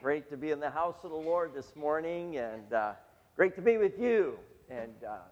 Great to be in the house of the Lord this morning, and great to be with you. And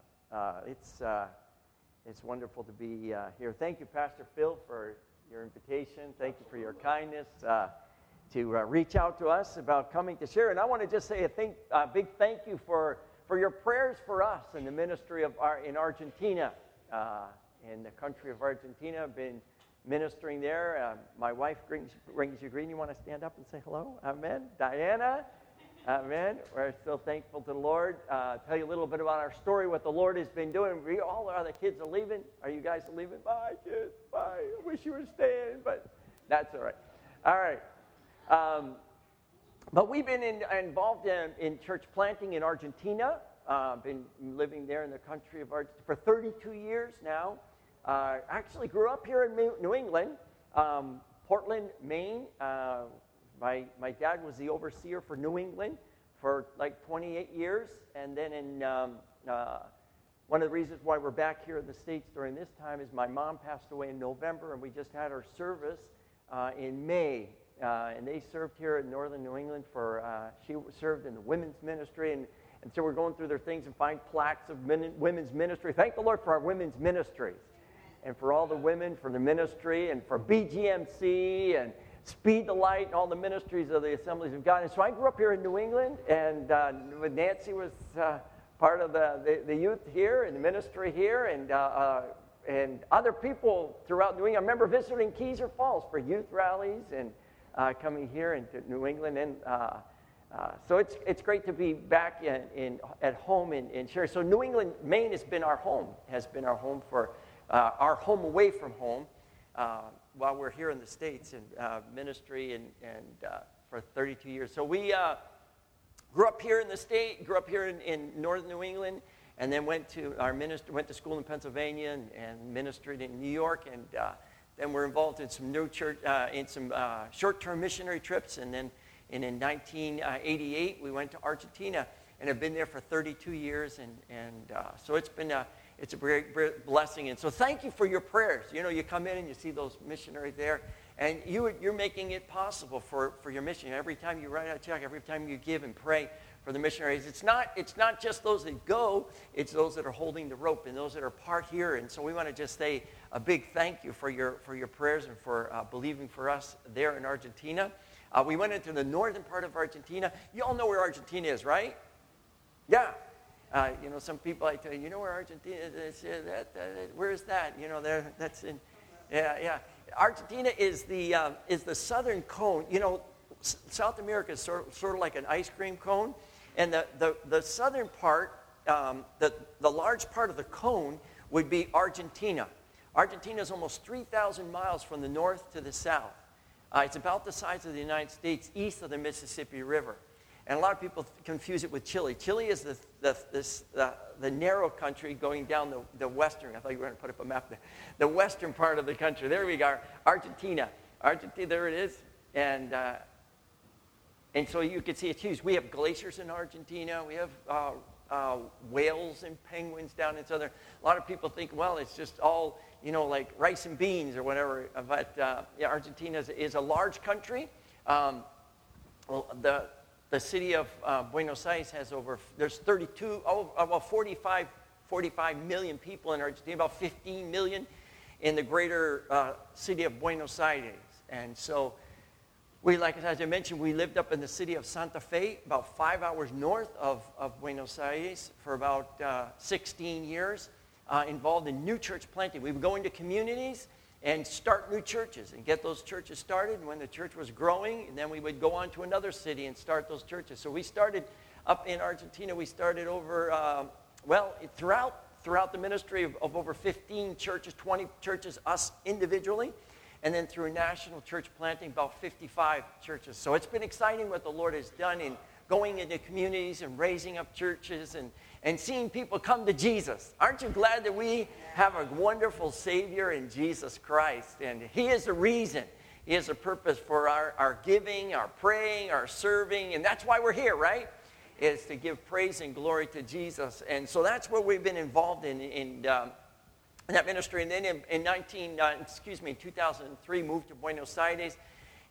it's wonderful to be here. Thank you, Pastor Phil, for your invitation. Thank you for your kindness to reach out to us about coming to share. And I want to just say a big thank you for your prayers for us in the ministry in Argentina, in the country of Argentina. I've been ministering there. My wife rings you green. You want to stand up and say hello? Amen. Diana. Amen. We're so thankful to the Lord. Tell you a little bit about our story, what the Lord has been doing. All our other kids are leaving. Are you guys leaving? Bye, kids. Bye. I wish you were staying, but that's all right. All right. But we've been involved in church planting in Argentina. Been living there in the country of Argentina for 32 years now. Actually grew up here in New England, Portland, Maine. My dad was the overseer for New England for like 28 years. And then one of the reasons why we're back here in the States during this time is my mom passed away in November, and we just had her service in May. And they served here in northern New England she served in the women's ministry. And so we're going through their things and find plaques of women's ministry. Thank the Lord for our women's ministries. And for all the women from the ministry, and for BGMC, and Speed the Light, and all the ministries of the Assemblies of God. And so I grew up here in New England, and Nancy was part of the youth here, and the ministry here, and other people throughout New England. I remember visiting Keyser Falls for youth rallies, and coming here into New England. And so it's great to be back at home in Sherry. So New England, Maine has been our home for our home away from home while we're here in the States in ministry and for 32 years. So we grew up here in the state, grew up here in northern New England, and then went to school in Pennsylvania and ministered in New York, and then we're involved in some new church, in some short-term missionary trips, and in 1988 we went to Argentina and have been there for 32 years, and so it's a great blessing. And so thank you for your prayers. You know, you come in and you see those missionaries there, and you're making it possible for your mission. Every time you write out a check, every time you give and pray for the missionaries, it's not just those that go, it's those that are holding the rope and those that are part here. And so we want to just say a big thank you for your prayers and for believing for us there in Argentina. We went into the northern part of Argentina. You all know where Argentina is, right? Yeah. Some people I tell you, where Argentina is? Where is that? That's in, yeah. Argentina is the southern cone. South America is sort of like an ice cream cone, and the southern part, the large part of the cone would be Argentina. Argentina is almost 3,000 miles from the north to the south. It's about the size of the United States east of the Mississippi River. And a lot of people confuse it with Chile. Chile is the narrow country going down the western. I thought you were going to put up a map there. The western part of the country. There we go. Argentina, there it is. And so you can see it's huge. We have glaciers in Argentina. We have whales and penguins down in southern. A lot of people think, well, it's just all, like rice and beans or whatever. But Argentina is a large country. The city of Buenos Aires has there's 45 million people in Argentina, about 15 million in the greater city of Buenos Aires. And so as I mentioned, we lived up in the city of Santa Fe, about 5 hours north of Buenos Aires for about 16 years, involved in new church planting. We would go into communities and start new churches and get those churches started. And when the church was growing, and then we would go on to another city and start those churches. So we started up in Argentina. We started over, throughout the ministry of over 15 churches, 20 churches, us individually. And then through national church planting, about 55 churches. So it's been exciting what the Lord has done in going into communities and raising up churches and seeing people come to Jesus. Aren't you glad that we have a wonderful Savior in Jesus Christ? And He is the reason. He is the purpose for our giving, our praying, our serving. And that's why we're here, right? Is to give praise and glory to Jesus. And so that's what we've been involved in that ministry. And then in 2003, moved to Buenos Aires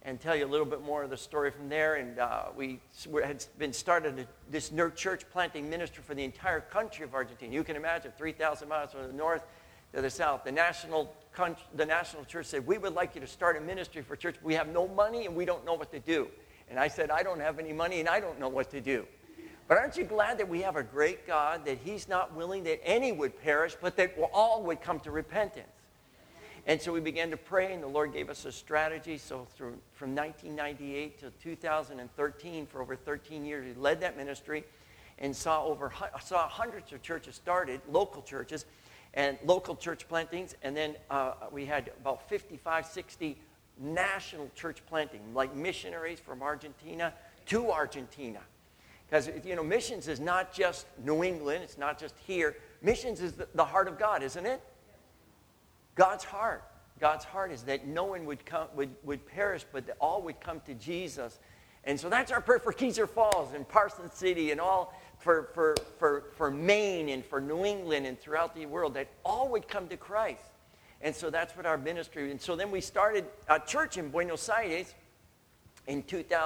and tell you a little bit more of the story from there. And we had been started this church planting ministry for the entire country of Argentina. You can imagine 3,000 miles from the north to the south. The national church said, we would like you to start a ministry for church. We have no money and we don't know what to do. And I said, I don't have any money and I don't know what to do. But aren't you glad that we have a great God, that he's not willing that any would perish, but that all would come to repentance? And so we began to pray, and the Lord gave us a strategy. So from 1998 to 2013, for over 13 years, he led that ministry and saw hundreds of churches started, local churches, and local church plantings. And then we had about 55, 60 national church planting, like missionaries from Argentina to Argentina. Because, missions is not just New England. It's not just here. Missions is the heart of God, isn't it? God's heart is that no one would perish, but that all would come to Jesus. And so that's our prayer for Kezar Falls and Parsons City and all for Maine and for New England and throughout the world, that all would come to Christ. And so that's what our ministry. And so then we started a church in Buenos Aires in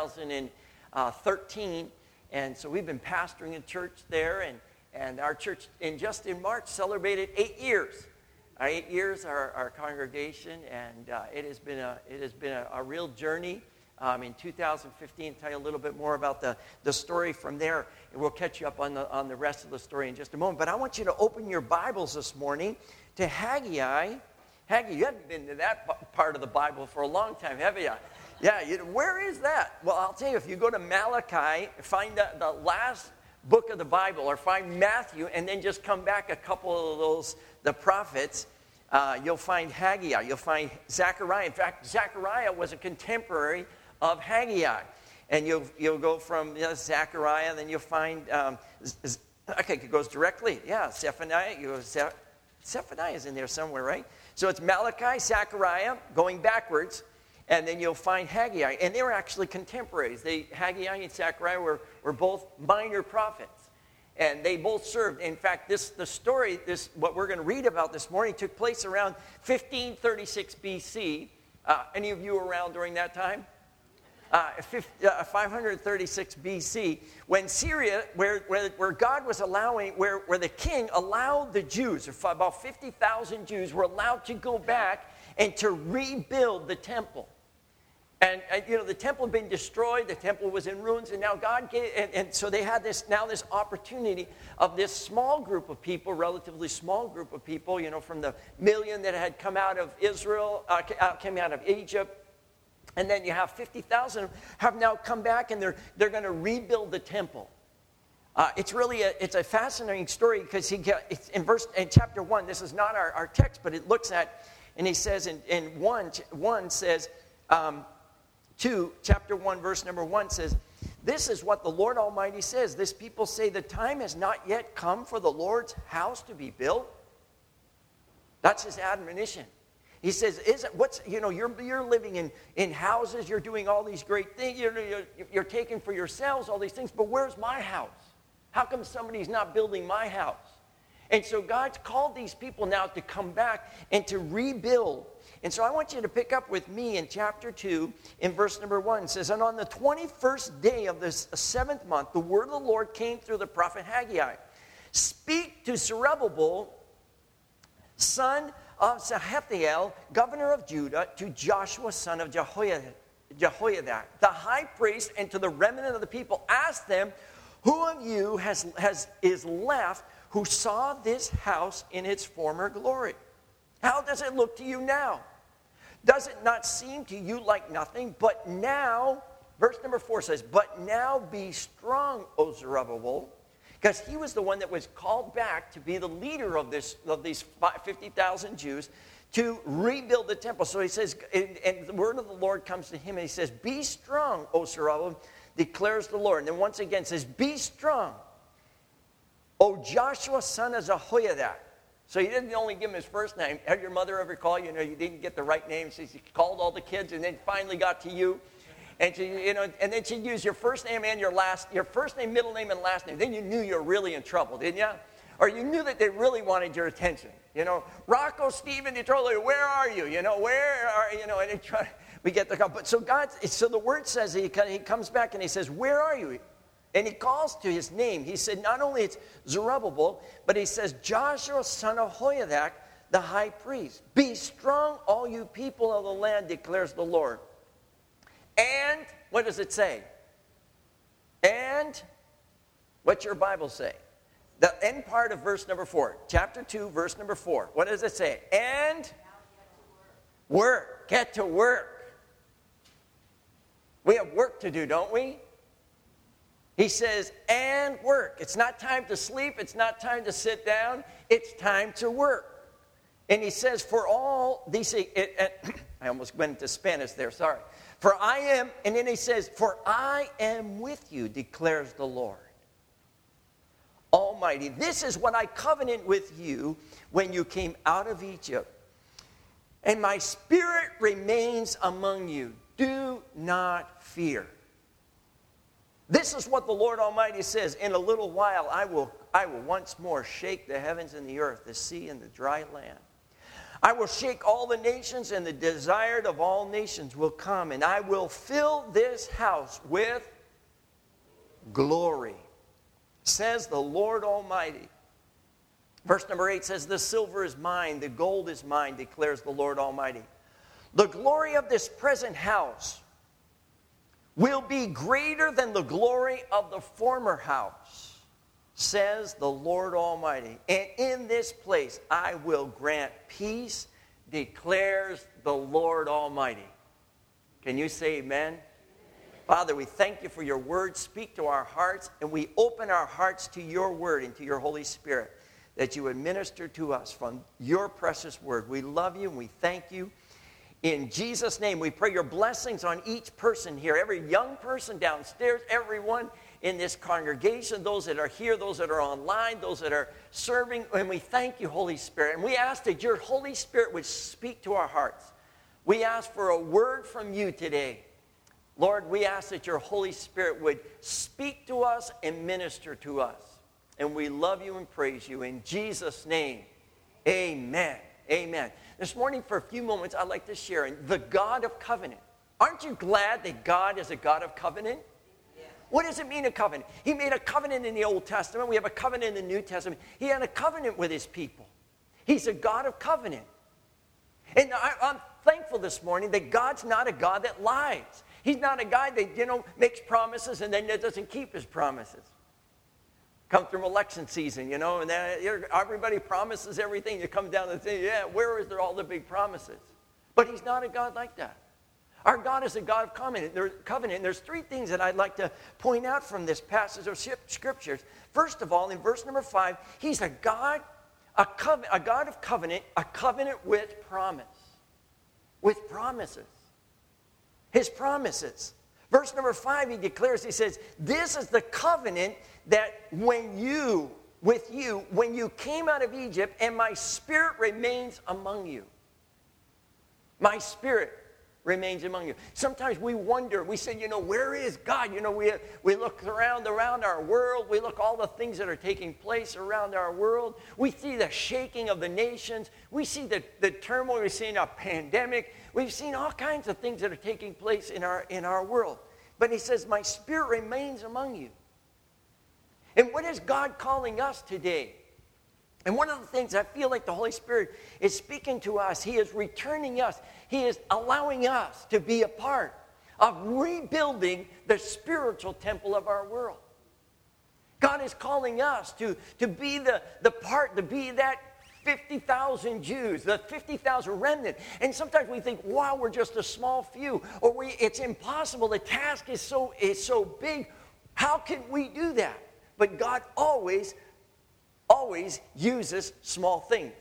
2013. And so we've been pastoring a church there, and our church in March celebrated 8 years. 8 years, our congregation, and it has been a real journey. In 2015, tell you a little bit more about the story from there, and we'll catch you up on the rest of the story in just a moment. But I want you to open your Bibles this morning to Haggai. Haggai, you haven't been to that part of the Bible for a long time, have you? Yeah, where is that? Well, I'll tell you, if you go to Malachi, find the last book of the Bible, or find Matthew, and then just come back a couple of those, the prophets, you'll find Haggai, you'll find Zechariah. In fact, Zechariah was a contemporary of Haggai. And you'll go from Zechariah, then you'll find, it goes directly. Yeah, Zephaniah. Zephaniah is in there somewhere, right? So it's Malachi, Zechariah, going backwards, and then you'll find Haggai. And they were actually contemporaries. Haggai and Zechariah were both minor prophets. And they both served. In fact, what we're going to read about this morning took place around 1536 BC. Any of you around during that time? 536 BC, when Syria, where God was allowing, where the king allowed the Jews, about 50,000 Jews, were allowed to go back and to rebuild the temple. And the temple had been destroyed, the temple was in ruins, and now God gave, and so they had this opportunity of this small group of people, relatively small group of people, from the million that had come out of Israel, came out of Egypt. And then you have 50,000 have now come back, and they're going to rebuild the temple. It's a fascinating story, because in chapter 1, this is not our text, but it looks at, and he says in 1 says, chapter 1, verse number 1 says, "This is what the Lord Almighty says. This people say the time has not yet come for the Lord's house to be built." That's his admonition. He says, you're living in houses, you're doing all these great things, you're taking for yourselves all these things, but where's my house? How come somebody's not building my house? And so God's called these people now to come back and to rebuild. And so I want you to pick up with me in chapter 2, in verse number 1. It says, "And on the 21st day of this 7th month, the word of the Lord came through the prophet Haggai. Speak to Zerubbabel, son of Shealtiel, governor of Judah, to Joshua, son of Jehoiada, the high priest, and to the remnant of the people. Ask them, who of you is left who saw this house in its former glory? How does it look to you now? Does it not seem to you like nothing? But now," verse number 4 says, "But now be strong, O Zerubbabel," because he was the one that was called back to be the leader of these 50,000 Jews to rebuild the temple. So he says, and the word of the Lord comes to him, and he says, "Be strong, O Zerubbabel, declares the Lord." And then once again says, "Be strong, O Joshua, son of Jehoiada." So he didn't only give him his first name. Have your mother ever call you? You didn't get the right name. She called all the kids and then finally got to you. And and then she'd use your first name and your first name, middle name, and last name. Then you knew you were really in trouble, didn't you? Or you knew that they really wanted your attention. Rocco, Stephen, Detroit, where are you? Where are you? And they try. We get the call. But so the word says he comes back and he says, where are you? And he calls to his name. He said, not only it's Zerubbabel, but he says, Joshua, son of Jozadak, the high priest. Be strong, all you people of the land, declares the Lord. And, what does it say? And, what's your Bible say? The end part of verse number 4. Chapter 2, verse number 4. What does it say? And, work. Get to work. We have work to do, don't we? He says, and work. It's not time to sleep. It's not time to sit down. It's time to work. And he says, for all these, I almost went into Spanish there, sorry. For I am, and then he says, for I am with you, declares the Lord Almighty. This is what I covenant with you when you came out of Egypt. And my spirit remains among you. Do not fear. This is what the Lord Almighty says. In a little while, I will once more shake the heavens and the earth, the sea and the dry land. I will shake all the nations, and the desired of all nations will come. And I will fill this house with glory, says the Lord Almighty. Verse number 8 says, the silver is mine, the gold is mine, declares the Lord Almighty. The glory of this present house will be greater than the glory of the former house, says the Lord Almighty. And in this place I will grant peace, declares the Lord Almighty. Can you say amen? Father, we thank you for your word. Speak to our hearts, and we open our hearts to your word and to your Holy Spirit, that you would minister to us from your precious word. We love you and we thank you. In Jesus' name, we pray your blessings on each person here, every young person downstairs, everyone in this congregation, those that are here, those that are online, those that are serving. And we thank you, Holy Spirit. And we ask that your Holy Spirit would speak to our hearts. We ask for a word from you today. Lord, we ask that your Holy Spirit would speak to us and minister to us. And we love you and praise you. In Jesus' name, amen. Amen. This morning, for a few moments, I'd like to share the God of covenant. Aren't you glad that God is a God of covenant? Yeah. What does it mean, a covenant? He made a covenant in the Old Testament. We have a covenant in the New Testament. He had a covenant with his people. He's a God of covenant. And I'm thankful this morning that God's not a God that lies. He's not a guy that, makes promises and then doesn't keep his promises. Come through election season, and then everybody promises everything. You come down and say, where is there all the big promises? But he's not a God like that. Our God is a God of covenant. There's three things that I'd like to point out from this passage of scriptures. First of all, in verse number 5, he's a God of covenant, a covenant with promise. With promises. His promises. Verse number 5, he declares, he says, this is the covenant that when you came out of Egypt, and my spirit remains among you. My spirit remains among you. Sometimes we wonder, we say, where is God? We look around our world. We look all the things that are taking place around our world. We see the shaking of the nations. We see the turmoil. We've seen a pandemic. We've seen all kinds of things that are taking place in our world. But he says, my spirit remains among you. And what is God calling us today? And one of the things I feel like the Holy Spirit is speaking to us, he is returning us. He is allowing us to be a part of rebuilding the spiritual temple of our world. God is calling us to be the part, to be that 50,000 Jews, the 50,000 remnant. And sometimes we think, wow, we're just a small few. Or it's impossible. The task is so big. How can we do that? But God always uses small things.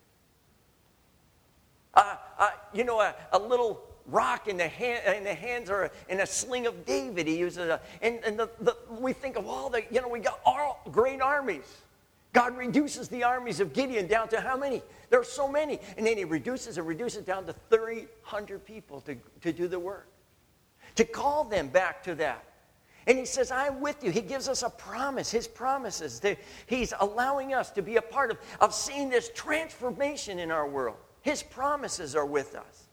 A little rock in the hands or in a sling of David. He uses we think of we got all great armies. God reduces the armies of Gideon down to how many? There are so many. And then he reduces down to 300 people to do the work. To call them back to that. And he says, I'm with you. He gives us a promise, his promises. He's allowing us to be a part of seeing this transformation in our world. His promises are with us.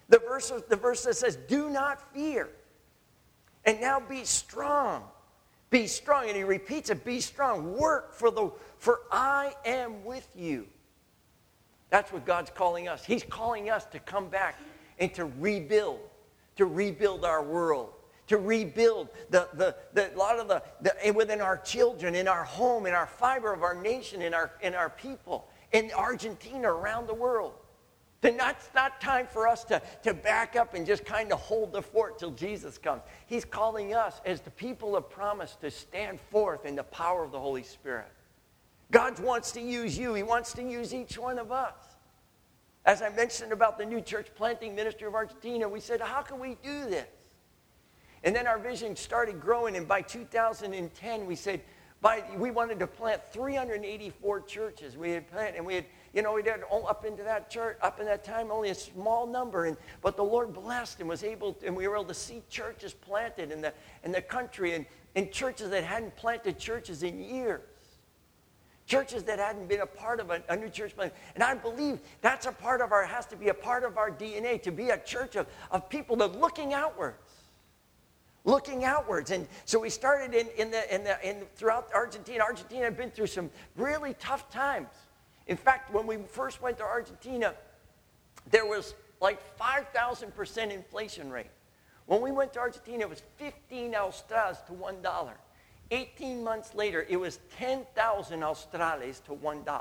The verse that says, do not fear. And now be strong. Be strong. And he repeats it, be strong. Work for I am with you. That's what God's calling us. He's calling us to come back and to rebuild our world, to rebuild a lot of the within our children, in our home, in our fiber of our nation, in our people, in Argentina, around the world. It's not time for us to back up and just kind of hold the fort till Jesus comes. He's calling us as the people of promise to stand forth in the power of the Holy Spirit. God wants to use you. He wants to use each one of us. As I mentioned about the new church planting ministry of Argentina, we said, how can we do this? And then our vision started growing, and by 2010, we said, we wanted to plant 384 churches. We had planted, and we had up into that church, up in that time, only a small number, but the Lord blessed and was able, and we were able to see churches planted in the country, and churches that hadn't planted churches in years. Churches that hadn't been a part of a new church plant. And I believe that's has to be a part of our DNA, to be a church of people that are looking outwards. Looking outwards. And so we started throughout Argentina. Argentina had been through some really tough times. In fact, when we first went to Argentina, there was like 5,000% inflation rate. When we went to Argentina, it was 15 australes to $1. 18 months later, it was 10,000 australes to $1.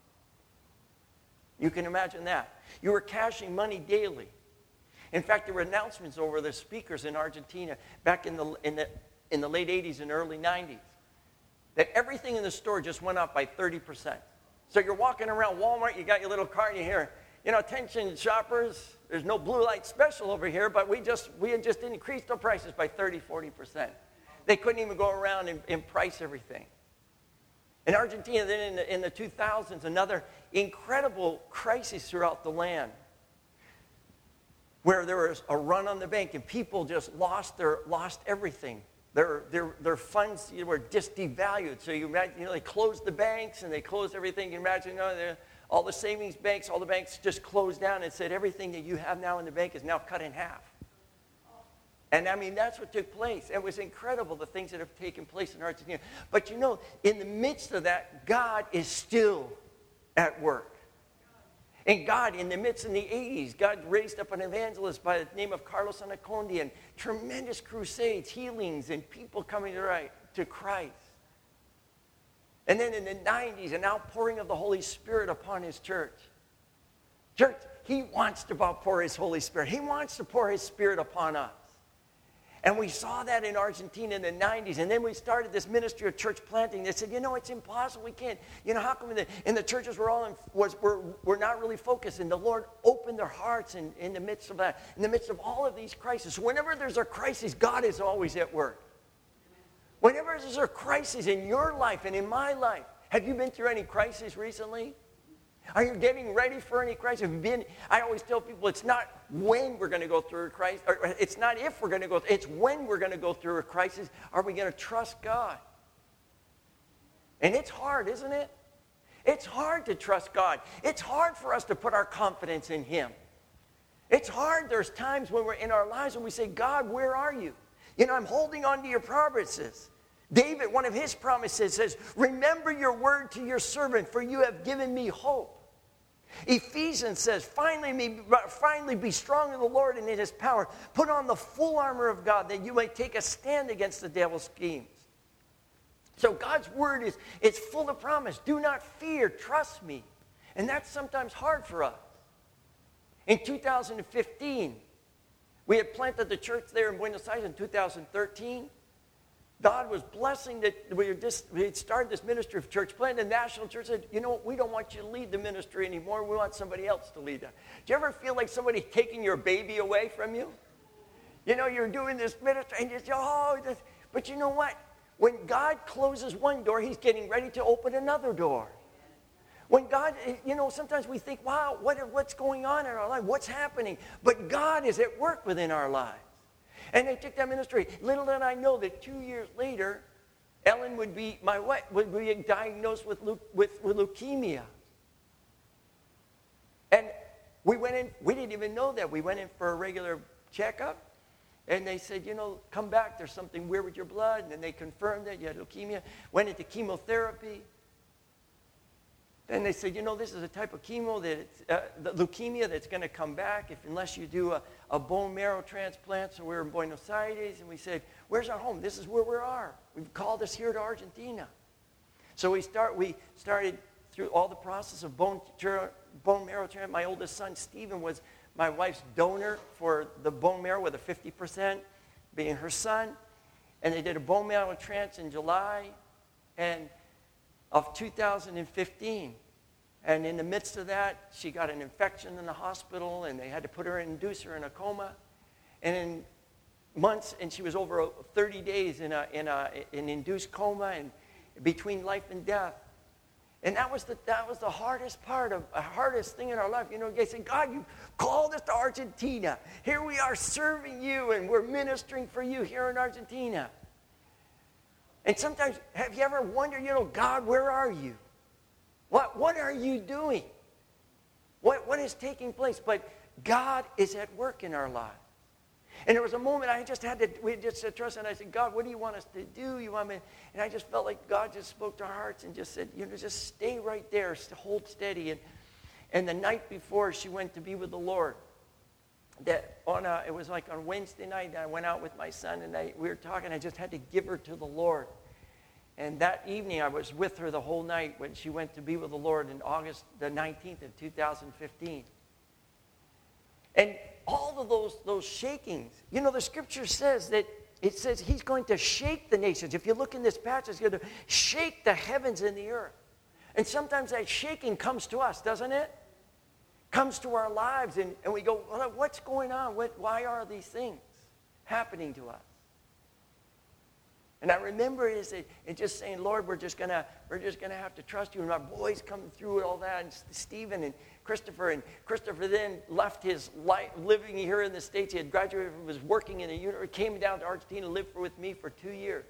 You can imagine that. You were cashing money daily. In fact, there were announcements over the speakers in Argentina back in the late 80s and early 90s that everything in the store just went up by 30%. So you're walking around Walmart, you got your little car, and you hear, attention shoppers, there's no blue light special over here, but we had just increased our prices by 30, 40%. They couldn't even go around and price everything. In Argentina, then in the 2000s, another incredible crisis throughout the land, where there was a run on the bank and people just lost everything. Their funds were just devalued. So you imagine, they closed the banks and they closed everything. You imagine, all the savings banks, all the banks just closed down and said everything that you have now in the bank is now cut in half. And that's what took place. It was incredible, the things that have taken place in Argentina. But in the midst of that, God is still at work. And God, in the midst of the 80s, God raised up an evangelist by the name of Carlos Anaconda, and tremendous crusades, healings, and people coming to Christ. And then in the 90s, an outpouring of the Holy Spirit upon his church. Church, he wants to pour his Holy Spirit. He wants to pour his Spirit upon us. And we saw that in Argentina in the 90s. And then we started this ministry of church planting. They said, it's impossible. We can't. How come in the churches we're not really focused? And the Lord opened their hearts in the midst of that, in the midst of all of these crises. So whenever there's a crisis, God is always at work. Whenever there's a crisis in your life and in my life, have you been through any crisis recently? Are you getting ready for any crisis? I always tell people it's not when we're going to go through a crisis, or it's not if we're going to go, it's when we're going to go through a crisis. Are we going to trust God? And it's hard, isn't it? It's hard to trust God. It's hard for us to put our confidence in Him. It's hard. There's times when we're in our lives when we say, God, where are you? I'm holding on to your promises. David, one of his promises says, remember your word to your servant, for you have given me hope. Ephesians says, finally be strong in the Lord and in his power. Put on the full armor of God that you may take a stand against the devil's schemes. So God's word is full of promise. Do not fear, trust me. And that's sometimes hard for us. In 2015, we had planted the church there in Buenos Aires in 2013. God was blessing that we had started this ministry of church planting. The national church said, we don't want you to lead the ministry anymore. We want somebody else to lead that. Do you ever feel like somebody taking your baby away from you? You're doing this ministry and you say, but you know what? When God closes one door, he's getting ready to open another door. When God, sometimes we think, wow, what's going on in our life? What's happening? But God is at work within our lives. And they took that ministry. Little did I know that 2 years later, Ellen my wife, would be diagnosed with leukemia. And We went in, we didn't even know that. We went in for a regular checkup, and they said, come back, there's something weird with your blood. And then they confirmed that you had leukemia, went into chemotherapy. Then they said, this is a type of the leukemia that's going to come back unless you do a bone marrow transplant. So we were in Buenos Aires, and we said, where's our home? This is where we are. We've called us here to Argentina. So we started through all the process of bone marrow transplant. My oldest son, Stephen, was my wife's donor for the bone marrow, with a 50% being her son. And they did a bone marrow transplant in July of 2015. And in the midst of that, she got an infection in the hospital, and they had to induce her in a coma. And in months, and she was over 30 days in an induced coma, and between life and death. And that was the hardest thing in our life. They said, God, you called us to Argentina. Here we are serving you, and we're ministering for you here in Argentina. And sometimes, have you ever wondered, God, where are you? What are you doing? What is taking place? But God is at work in our lives. And there was a moment we just said, trust, and I said, God, what do you want us to do? And I just felt like God just spoke to our hearts and just said, just stay right there, hold steady. And the night before she went to be with the Lord, it was like on Wednesday night, I went out with my son, and we were talking. I just had to give her to the Lord. And that evening, I was with her the whole night when she went to be with the Lord in August the 19th of 2015. And all of those shakings, the scripture says that it says he's going to shake the nations. If you look in this passage, he's going to shake the heavens and the earth. And sometimes that shaking comes to us, doesn't it? Comes to our lives, and we go, well, what's going on? Why are these things happening to us? And I remember it just saying, Lord, we're just gonna have to trust you. And my boys coming through all that, and Stephen and Christopher then left his life living here in the States. He had graduated, was working in a university, came down to Argentina, lived with me for 2 years.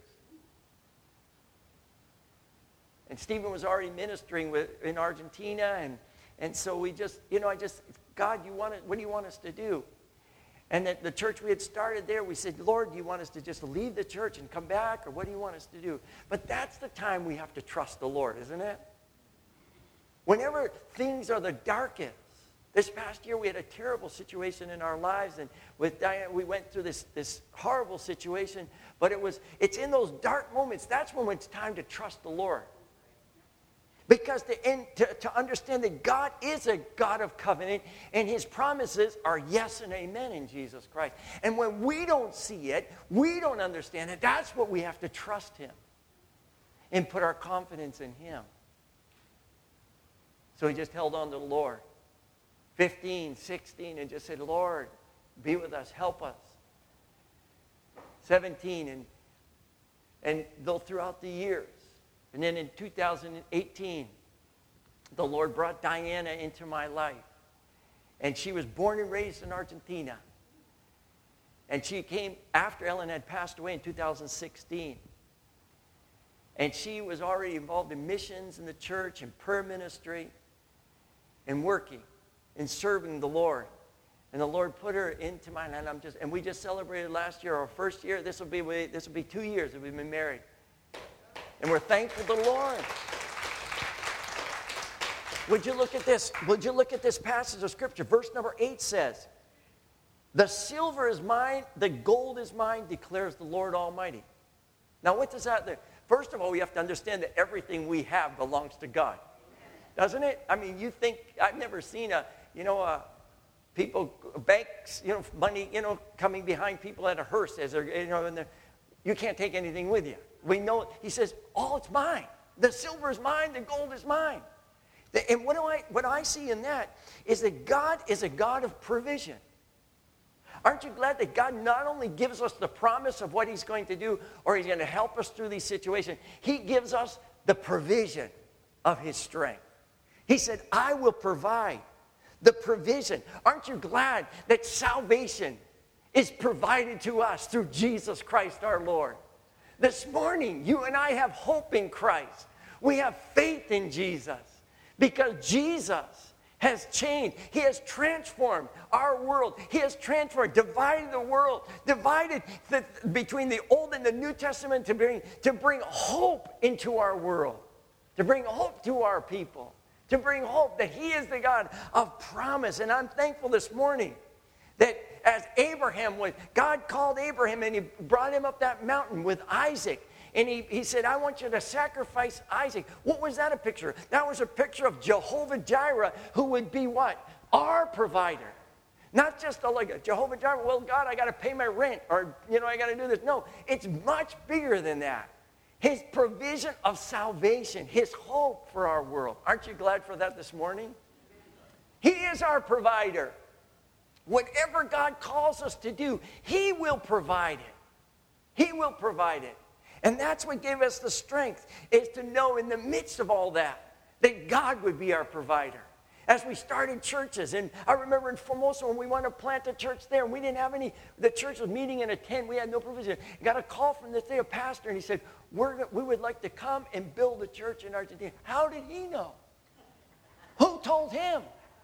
And Stephen was already ministering in Argentina, and so we just, God, what do you want us to do? And at the church we had started there, we said, Lord, do you want us to just leave the church and come back, or what do you want us to do? But that's the time we have to trust the Lord, isn't it? Whenever things are the darkest. This past year we had a terrible situation in our lives, and with Diane we went through this horrible situation, but it's in those dark moments, that's when it's time to trust the Lord. Because to understand that God is a God of covenant, and his promises are yes and amen in Jesus Christ. And when we don't see it, we don't understand it, that's what we have to trust him and put our confidence in him. So he just held on to the Lord. 15, 16, and just said, Lord, be with us, help us. 17, and though throughout the years. And then in 2018, the Lord brought Diana into my life. And she was born and raised in Argentina. And she came after Ellen had passed away in 2016. And she was already involved in missions in the church and prayer ministry and working and serving the Lord. And the Lord put her into my life. And we just celebrated last year, our first year. This will be 2 years that we've been married. And we're thankful to the Lord. Would you look at this? Would you look at this passage of Scripture? Verse number 8 says, the silver is mine, the gold is mine, declares the Lord Almighty. Now, what does that do? First of all, we have to understand that everything we have belongs to God. Doesn't it? I mean, you think, I've never seen banks, money, coming behind people at a hearse as they're, you can't take anything with you. We know, he says, all it's mine. The silver is mine, the gold is mine. And what I see in that is that God is a God of provision. Aren't you glad that God not only gives us the promise of what he's going to do, or he's going to help us through these situations, he gives us the provision of his strength. He said, I will provide the provision. Aren't you glad that salvation is provided to us through Jesus Christ our Lord? This morning, you and I have hope in Christ. We have faith in Jesus because Jesus has changed. He has transformed our world. He has transformed, divided the world, between the Old and the New Testament to bring hope into our world, to bring hope to our people, to bring hope that He is the God of promise. And I'm thankful this morning that as Abraham went, God called Abraham and He brought him up that mountain with Isaac. And he said, I want you to sacrifice Isaac. What was that a picture of? That was a picture of Jehovah Jireh, who would be what? Our provider. Not just like a Jehovah Jireh, well, God, I got to pay my rent, or, I got to do this. No, it's much bigger than that. His provision of salvation, His hope for our world. Aren't you glad for that this morning? He is our provider. Whatever God calls us to do, He will provide it. He will provide it. And that's what gave us the strength, is to know in the midst of all that God would be our provider. As we started churches, and I remember in Formosa when we wanted to plant a church there, and we didn't have the church was meeting in a tent, we had no provision. Got a call from a pastor, and he said, we would like to come and build a church in Argentina. How did he know? Who told him?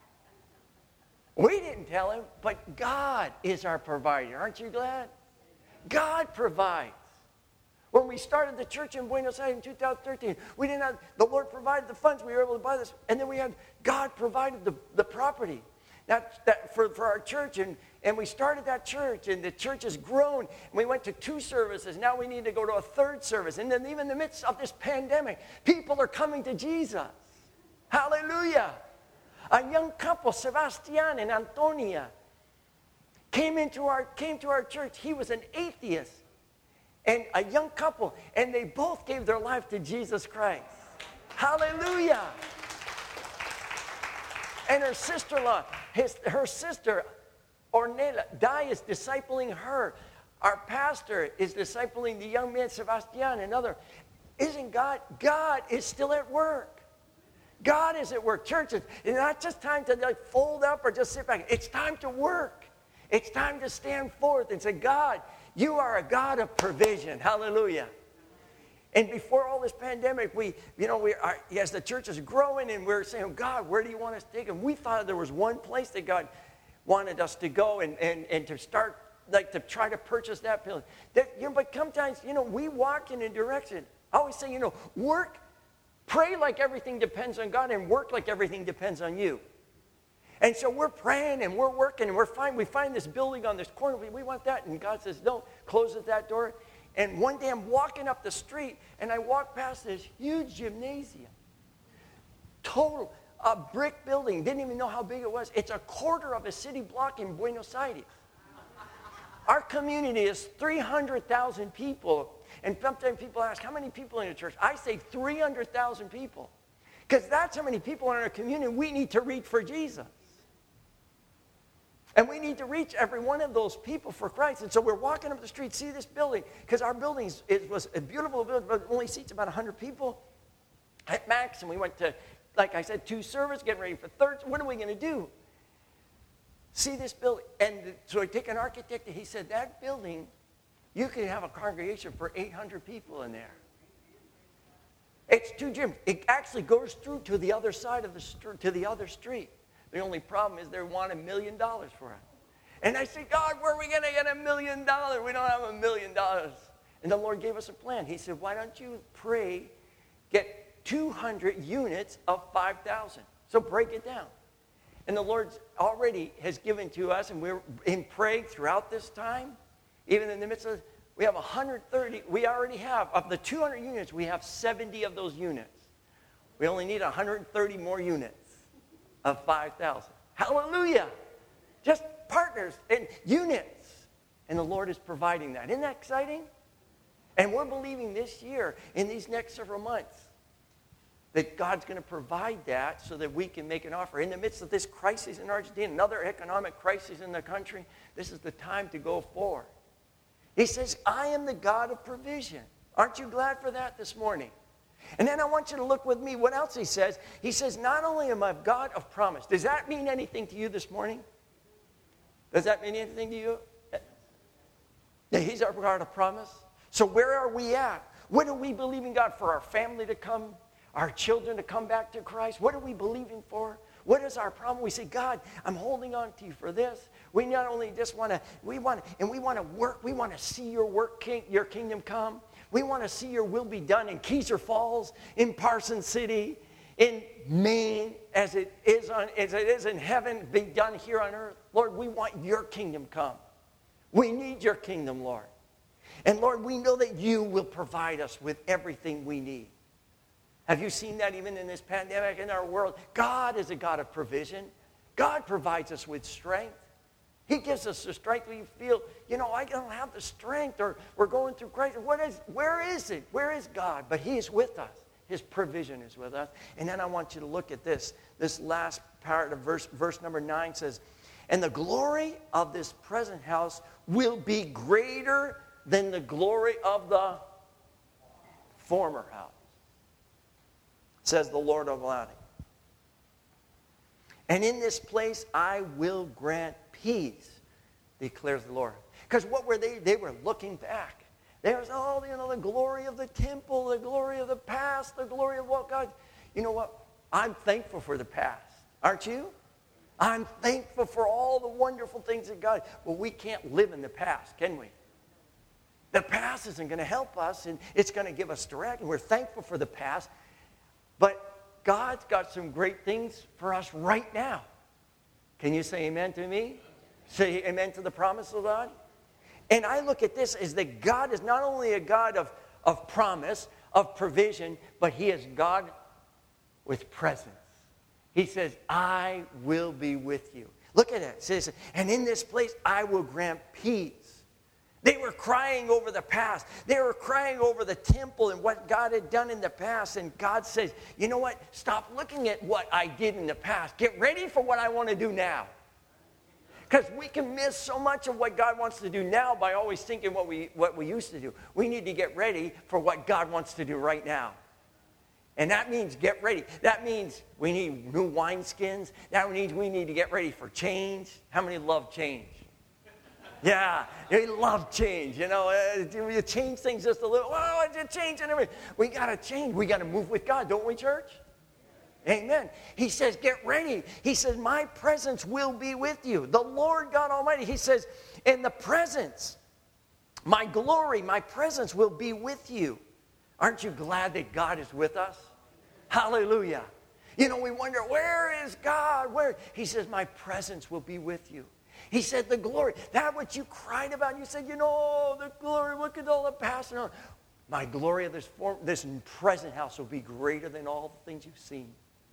We didn't tell him, but God is our provider. Aren't you glad? God provides. When we started the church in Buenos Aires in 2013, we didn't have, the Lord provided the funds, we were able to buy this, and then we had, God provided the property that for our church, and we started that church, and the church has grown, and we went to 2 services, now we need to go to a 3rd service, and then even in the midst of this pandemic, people are coming to Jesus. Hallelujah. A young couple, Sebastian and Antonia, came to our church. He was an atheist. And a young couple, and they both gave their life to Jesus Christ. Hallelujah. And her sister-in-law, her sister, Ornella, Dai is discipling her. Our pastor is discipling the young man, Sebastian, and other. Isn't God is still at work. God is at work. Churches, it's not just time to fold up or just sit back. It's time to work. It's time to stand forth and say, God, You are a God of provision. Hallelujah. And before all this pandemic, as the church is growing, and we're saying, God, where do You want us to take them? We thought there was one place that God wanted us to go and to start, to try to purchase that building. But sometimes, we walk in a direction. I always say, pray like everything depends on God, and work like everything depends on you. And so we're praying and we're working and we find this building on this corner. We want that. And God says, no, closes that door. And one day I'm walking up the street and I walk past this huge gymnasium. Total, a brick building. Didn't even know how big it was. It's a quarter of a city block in Buenos Aires. Our community is 300,000 people. And sometimes people ask, how many people in the church? I say 300,000 people. Because that's how many people in our community we need to reach for Jesus. And we need to reach every one of those people for Christ. And so we're walking up the street, see this building, because our building was a beautiful building, but it only seats about 100 people at max. And we went to, like I said, 2 services, getting ready for 3rd. What are we going to do? See this building. And so I take an architect, and he said, that building, you could have a congregation for 800 people in there. It's 2 gyms. It actually goes through to the other side of to the other street. The only problem is they want $1 million for it. And I said, God, where are we going to get $1 million? We don't have $1 million. And the Lord gave us a plan. He said, why don't you pray, get 200 units of 5,000. So break it down. And the Lord already has given to us, and we're in praying throughout this time, even in the midst of, we have 130, we already have, of the 200 units, we have 70 of those units. We only need 130 more units of 5,000. Hallelujah. Just partners and units. And the Lord is providing that. Isn't that exciting? And we're believing this year, in these next several months, that God's going to provide that so that we can make an offer. In the midst of this crisis in Argentina, another economic crisis in the country, this is the time to go forward. He says, I am the God of provision. Aren't you glad for that this morning? And then I want you to look with me what else he says. He says, not only am I God of promise. Does that mean anything to you this morning? Does that mean anything to you? That he's our God of promise? So where are we at? What are we believing God for? Our family to come? Our children to come back to Christ? What are we believing for? What is our problem? We say, God, I'm holding on to you for this. We not only just want to, we want to work. We want to see your kingdom come. We want to see your will be done in Keizer Falls, in Parson City, in Maine, as it is in heaven, be done here on earth. Lord, we want your kingdom come. We need your kingdom, Lord. And Lord, we know that you will provide us with everything we need. Have you seen that even in this pandemic in our world? God is a God of provision. God provides us with strength. He gives us the strength when you feel, I don't have the strength, or we're going through crisis. Where is it? Where is God? But he is with us. His provision is with us. And then I want you to look at this. This last part of verse number 9 says, and the glory of this present house will be greater than the glory of the former house, says the Lord Almighty. And in this place I will grant peace, declares the Lord. Because what were they? They were looking back. There was the glory of the temple, the glory of the past, the glory of what God. You know what? I'm thankful for the past. Aren't you? I'm thankful for all the wonderful things that God. Well, we can't live in the past, can we? The past isn't going to help us, and it's going to give us direction. We're thankful for the past, but God's got some great things for us right now. Can you say amen to me? Say amen to the promise of God? And I look at this as that God is not only a God of promise, of provision, but he is God with presence. He says, I will be with you. Look at it. It says, and in this place I will grant peace. They were crying over the past. They were crying over the temple and what God had done in the past. And God says, you know what? Stop looking at what I did in the past. Get ready for what I want to do now. Because we can miss so much of what God wants to do now by always thinking what we used to do. We need to get ready for what God wants to do right now. And that means get ready. That means we need new wineskins. That means we need to get ready for change. How many love change? Yeah, they love change. You change things just a little. Oh, it's changing everything. We got to change. We got to move with God, don't we, church? Amen. He says, get ready. He says, my presence will be with you. The Lord God Almighty, he says, in the presence, my glory, my presence will be with you. Aren't you glad that God is with us? Hallelujah. We wonder, where is God? Where? He says, my presence will be with you. He said, the glory, that what you cried about, you said, the glory, look at all the past. My glory of this present house will be greater than all the things you've seen.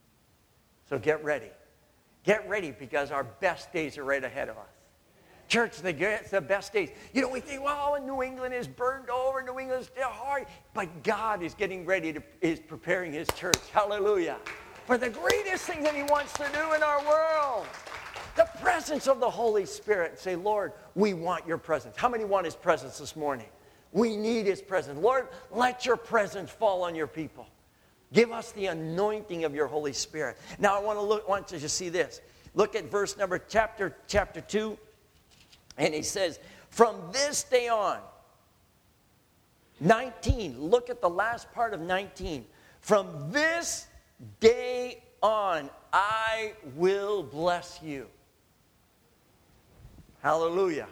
So get ready. Get ready, because our best days are right ahead of us. Church, the best days. We think, New England is burned over. New England is still hard. But God is getting ready is preparing his church. Hallelujah. For the greatest thing that he wants to do in our world. The presence of the Holy Spirit. Say, Lord, we want your presence. How many want his presence this morning? We need his presence. Lord, let your presence fall on your people. Give us the anointing of your Holy Spirit. Now, I want you to see this. Look at verse number, chapter 2. And he says, from this day on, 19, look at the last part of 19. From this day on, I will bless you. Hallelujah.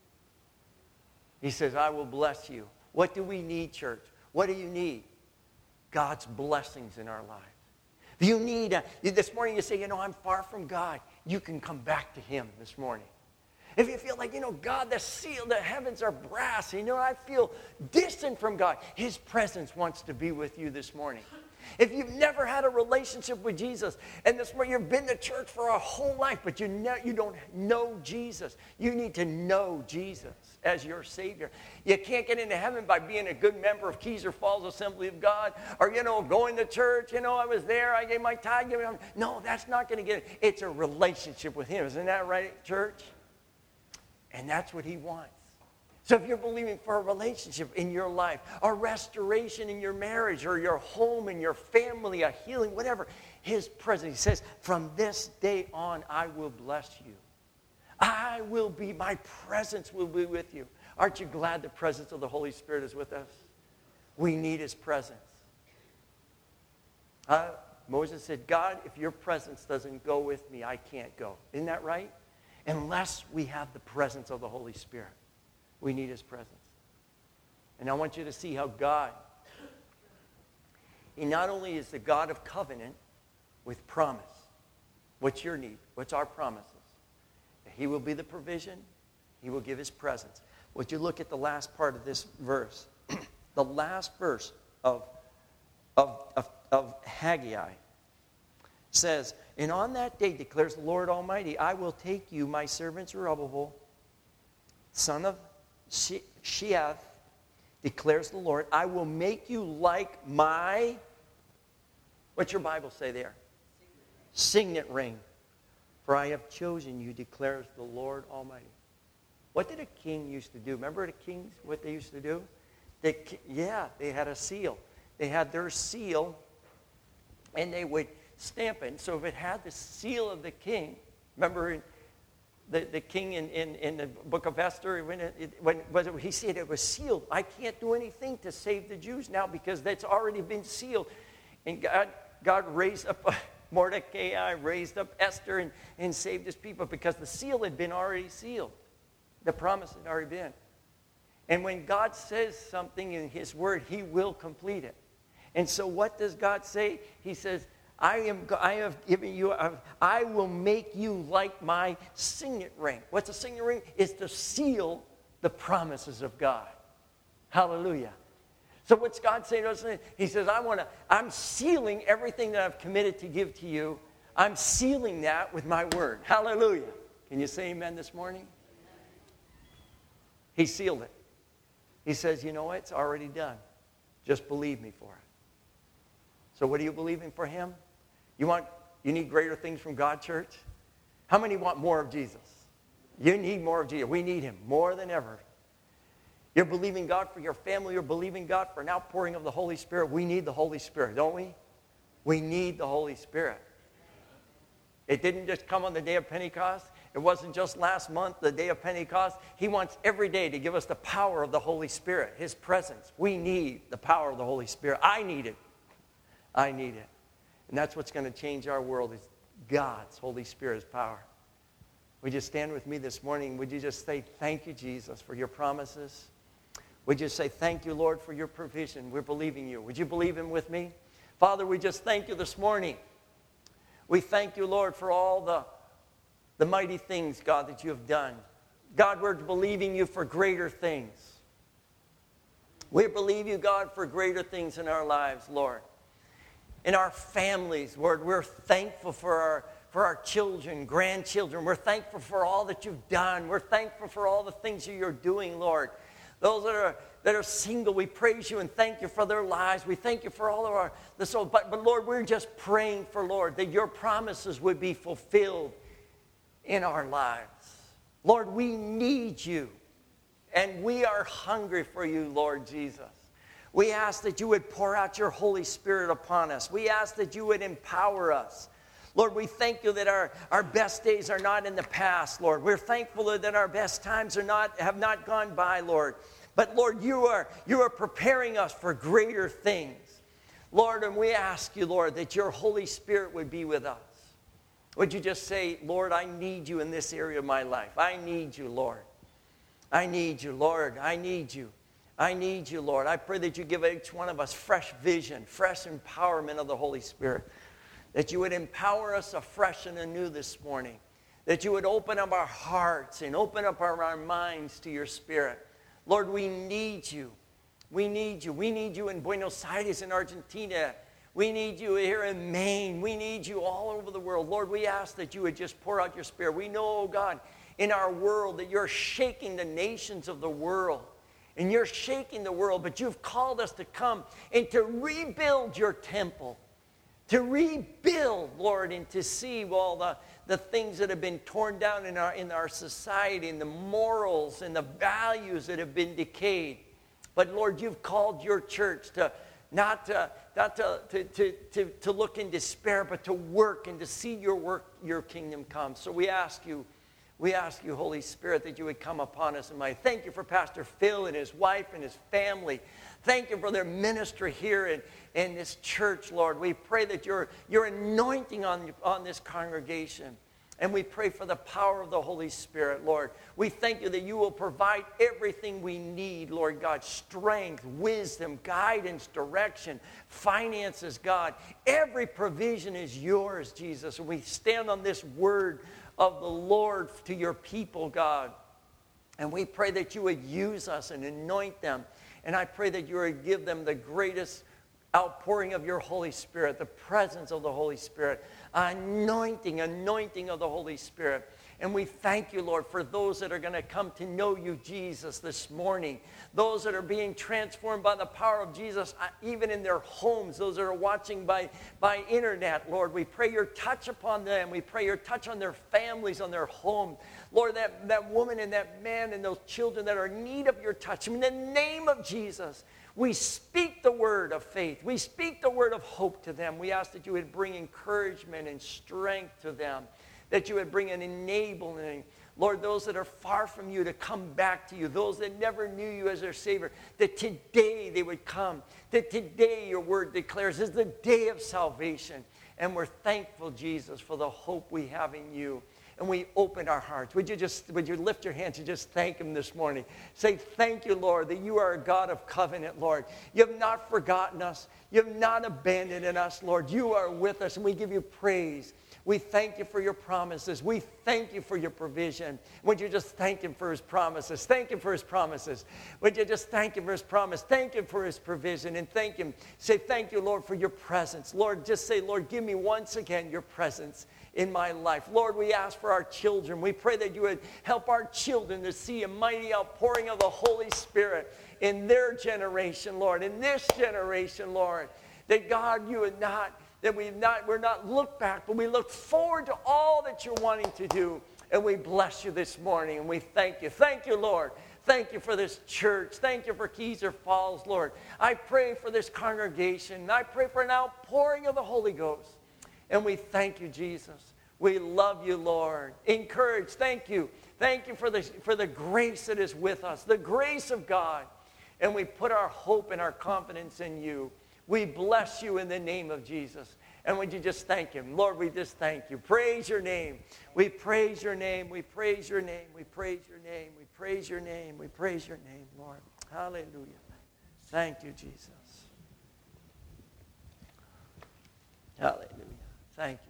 He says, I will bless you. What do we need, church? What do you need? God's blessings in our lives. If you need, this morning you say, I'm far from God. You can come back to him this morning. If you feel like, God, the heavens are brass. I feel distant from God. His presence wants to be with you this morning. If you've never had a relationship with Jesus, and this morning you've been to church for a whole life, but you don't know Jesus, you need to know Jesus as your Savior. You can't get into heaven by being a good member of Keizer Falls Assembly of God, or, going to church, I was there, I gave my tithe. No, that's not going to get it. It's a relationship with him. Isn't that right, church? And that's what he wants. So if you're believing for a relationship in your life, a restoration in your marriage or your home and your family, a healing, whatever, his presence, he says, from this day on, I will bless you. My presence will be with you. Aren't you glad the presence of the Holy Spirit is with us? We need his presence. Moses said, God, if your presence doesn't go with me, I can't go. Isn't that right? Unless we have the presence of the Holy Spirit. We need his presence. And I want you to see how God, he not only is the God of covenant with promise. What's your need? What's our promises? He will be the provision. He will give his presence. Would you look at the last part of this verse? The last verse of Haggai says, and on that day declares the Lord Almighty, I will take you, my servant Zerubbabel, son of Sheath, declares the Lord, I will make you like my, what's your Bible say there? Signet ring. For I have chosen you, declares the Lord Almighty. What did a king used to do? Remember the kings, what they used to do? They had a seal. They had their seal, and they would stamp it. So if it had the seal of the king, remember the king in the book of Esther, when he said it was sealed, I can't do anything to save the Jews now because that's already been sealed. And God raised up Mordecai, raised up Esther and saved his people because the seal had been already sealed. The promise had already been. And when God says something in his word, he will complete it. And so what does God say? He says, I have given you, I will make you like my signet ring. What's a signet ring? It's to seal the promises of God. Hallelujah. So what's God saying to us? He says, I'm sealing everything that I've committed to give to you. I'm sealing that with my word. Hallelujah. Can you say amen this morning? He sealed it. He says, you know what? It's already done. Just believe me for it. So what are you believing for him? You need greater things from God, church? How many want more of Jesus? You need more of Jesus. We need him more than ever. You're believing God for your family. You're believing God for an outpouring of the Holy Spirit. We need the Holy Spirit, don't we? We need the Holy Spirit. It didn't just come on the day of Pentecost. It wasn't just last month, the day of Pentecost. He wants every day to give us the power of the Holy Spirit, his presence. We need the power of the Holy Spirit. I need it. I need it. And that's what's going to change our world is God's Holy Spirit's power. Would you stand with me this morning? Would you just say, thank you, Jesus, for your promises? Would you say, thank you, Lord, for your provision? We're believing you. Would you believe him with me? Father, we just thank you this morning. We thank you, Lord, for all the mighty things, God, that you have done. God, we're believing you for greater things. We believe you, God, for greater things in our lives, Lord. In our families, Lord, we're thankful for our children, grandchildren. We're thankful for all that you've done. We're thankful for all the things that you're doing, Lord. Those that are single, we praise you and thank you for their lives. We thank you for all of the soul. But Lord, we're just praying for, Lord, that your promises would be fulfilled in our lives. Lord, we need you, and we are hungry for you, Lord Jesus. We ask that you would pour out your Holy Spirit upon us. We ask that you would empower us. Lord, we thank you that our best days are not in the past, Lord. We're thankful that our best times have not gone by, Lord. But, Lord, you are preparing us for greater things. Lord, and we ask you, Lord, that your Holy Spirit would be with us. Would you just say, Lord, I need you in this area of my life. I need you, Lord. I need you, Lord. I need you. I need you, Lord. I pray that you give each one of us fresh vision, fresh empowerment of the Holy Spirit. That you would empower us afresh and anew this morning. That you would open up our hearts and open up our minds to your Spirit. Lord, we need you. We need you. We need you in Buenos Aires in Argentina. We need you here in Maine. We need you all over the world. Lord, we ask that you would just pour out your Spirit. We know, oh God, in our world that you're shaking the nations of the world. And you're shaking the world, but you've called us to come and to rebuild your temple. To rebuild, Lord, and to see all the things that have been torn down in our society and the morals and the values that have been decayed. But, Lord, you've called your church to not to look in despair, but to work and to see your kingdom come. So we ask you, Holy Spirit, that you would come upon us. And I thank you for Pastor Phil and his wife and his family. Thank you for their ministry here in this church, Lord. We pray that your anointing on this congregation. And we pray for the power of the Holy Spirit, Lord. We thank you that you will provide everything we need, Lord God. Strength, wisdom, guidance, direction, finances, God. Every provision is yours, Jesus. And we stand on this word of the Lord to your people, God. And we pray that you would use us and anoint them. And I pray that you would give them the greatest outpouring of your Holy Spirit, the presence of the Holy Spirit, anointing of the Holy Spirit. And we thank you, Lord, for those that are going to come to know you, Jesus, this morning. Those that are being transformed by the power of Jesus, even in their homes. Those that are watching by internet, Lord. We pray your touch upon them. We pray your touch on their families, on their home. Lord, that woman and that man and those children that are in need of your touch. In the name of Jesus, we speak the word of faith. We speak the word of hope to them. We ask that you would bring encouragement and strength to them, that you would bring an enabling. Lord, those that are far from you to come back to you, those that never knew you as their Savior, that today they would come, that today your word declares is the day of salvation. And we're thankful, Jesus, for the hope we have in you. And we open our hearts. Would you lift your hands and just thank him this morning? Say, thank you, Lord, that you are a God of covenant, Lord. You have not forgotten us. You have not abandoned us, Lord. You are with us, and we give you praise. We thank you for your promises. We thank you for your provision. Would you just thank him for his promises? Thank him for his promises. Would you just thank him for his promise? Thank him for his provision, and thank him. Say, thank you, Lord, for your presence. Lord, just say, Lord, give me once again your presence in my life. Lord, we ask for our children. We pray that you would help our children to see a mighty outpouring of the Holy Spirit in their generation, Lord, in this generation, Lord. That God, you would not, that we're not look back, but we look forward to all that you're wanting to do. And we bless you this morning, and we thank you. Thank you, Lord. Thank you for this church. Thank you for Kezar Falls, Lord. I pray for this congregation. I pray for an outpouring of the Holy Ghost. And we thank you, Jesus. We love you, Lord. Encourage. Thank you. Thank you for the grace that is with us, the grace of God. And we put our hope and our confidence in you. We bless you in the name of Jesus. And would you just thank him? Lord, we just thank you. Praise your name. We praise your name. We praise your name. We praise your name. We praise your name. We praise your name, Lord. Hallelujah. Thank you, Jesus. Hallelujah. Thank you.